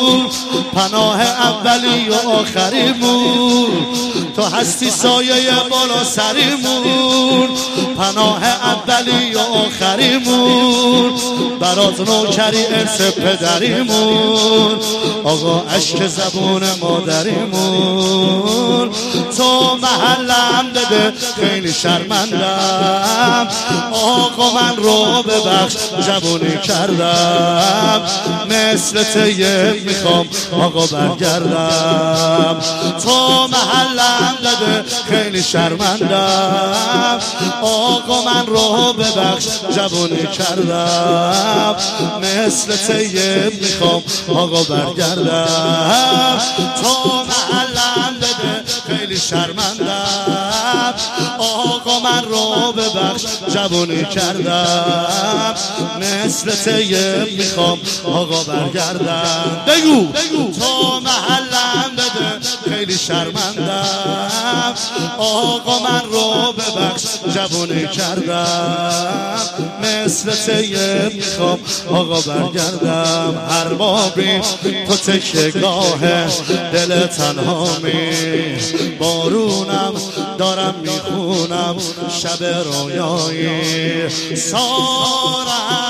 پناه اولی و آخریمون، تو هستی سایه بالا سریمون، پناه اولی و آخریمون، برات نوکری ارث پدریمون، آقا عشق زبون مادریمون. تو محلم بده خیلی شرمندم، آقا من رو ببخش جوونی کردم، مثل طیب میخوام آقا برگردم. تو محلم بده خیلی شرمندم، آقا من رو ببخش جوونی کردم، مثل طیب میخوام آقا برگردم. تو محلم بده خیلی شرمندم، آقا من رو ببخش جوونی کردم، مثل طیب میخوام آقا برگردم. بگو تو محلم بده خیلی شرمندم، آقا من رو ببخش جوونی کردم، مثل طیب میخوام آقا برگردم. هر بابی تو تکیه‌گاه دل تنهامی، بارونم دارم میخونم شب رویایی، سار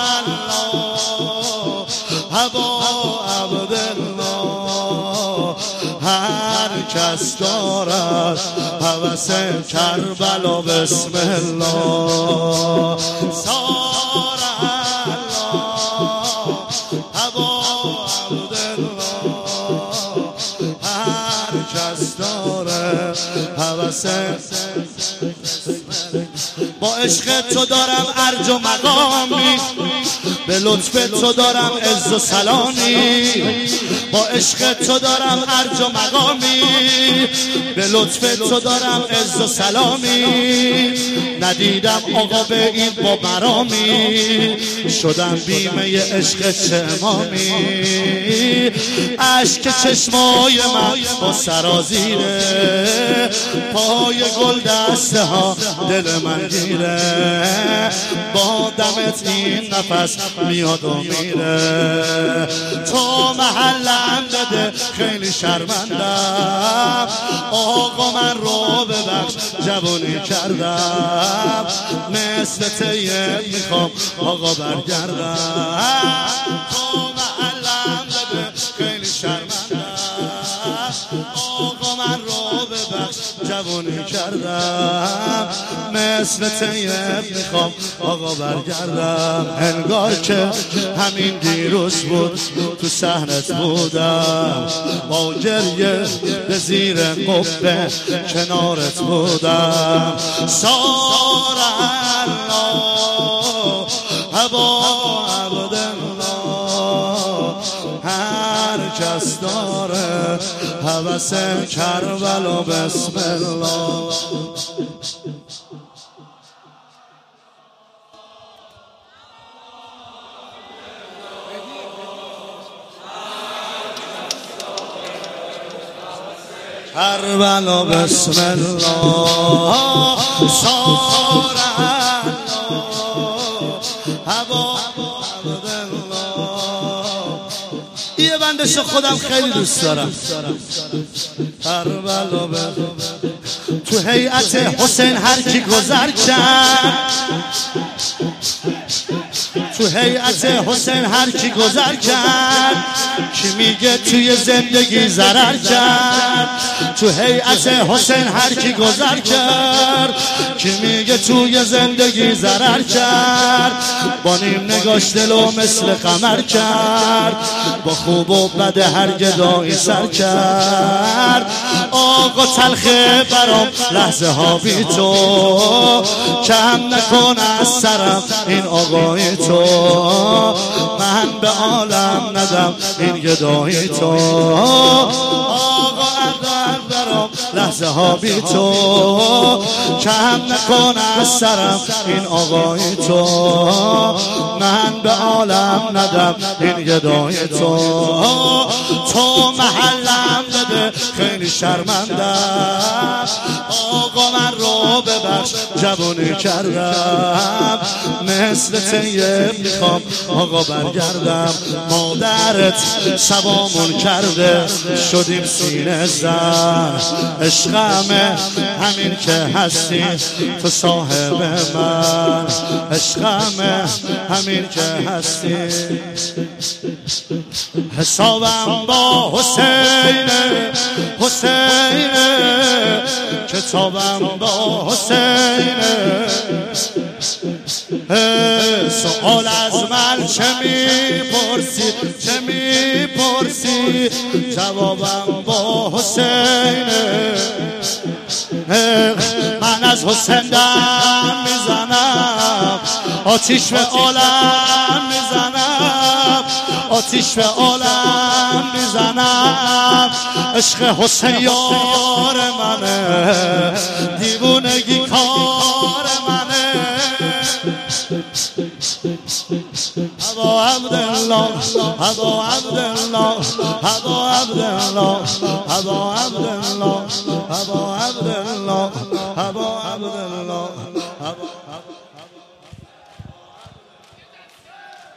الله هوا عبدالله، هر کس دارد هوس کربلا بسم الله، سار الله هوا عبدالله، هر کس دارد هوس. با عشق تو دارم ارج و مقامی، به لطف تو دارم عز و سلامی، با عشق تو دارم ارج و مقامی، به لطف تو دارم عز و سلامی. ندیدم آقا به این با مرامی، شدم بیمه عشق چه امامی. عشق چشمای من با سرازیره، پای گل دسته ها دل من گیره، با دمت این نفس میاد و میره. تو محلم بده خیلی شرمندم، آقا من رو ببخش جوونی کردم، مثل طیب میخوام آقا برگردم. تو محلم بده خیلی شرمندم، آقا من رو ببخش جوونی کردم، مثل طیب میخوام آقا برگردم. انگار که همین دیروز بود تو صحنت بودم، با گریه به زیر قبه کنارت بودم، سار الله هوا عبدالله، هر کس داره هوس کربلا بسم الله. کربلا بسم الله، سار الله هوا عبدالله. یه بندش خودم خیلی دوست دارم. کربلا تو هیئت حسین هر کی گذر کرد، تو هیئت حسین هر کی گذر کرد، کی میگه توی زندگی ضرر کرد. تو هیئت حسین هر کی گذر کرد، کی میگه توی زندگی ضرر کرد. با نیم نگاش دلو مثل قمر کرد، با خوب و بد هر گدایی سر کرد. آقا تلخه برام لحظه ها بی تو، کم نکن از سرم این آقای تو، من به عالم ندم این گدایی تو. آقا اردن برام لحظه ها بی تو، کم نکن از سرم این آقای تو، من به عالم ندم این گدایی تو. تو محلم بده خیلی شرمندم، آقا من رو ببخش ببخش جوانی کردم مثل طیب میخوام آقا برگردم مادرت سبامون کرده شدیم سینه زن عشقمه همین که هستی تو صاحب من عشقمه همین که هستی حسابم با حسینه حسینه کتابم با حسینه سؤال از من چه میپرسی چه میپرسی جوابم با حسینه من از حسین دم میزنم آتیش به عالم میزنم آتیش به عالم میزنم عشق حسین یار منه دیوونگی کار منه ابا عبدالله ابا عبدالله ابا عبدالله ابا عبدالله ابا عبدالله ابا عبدالله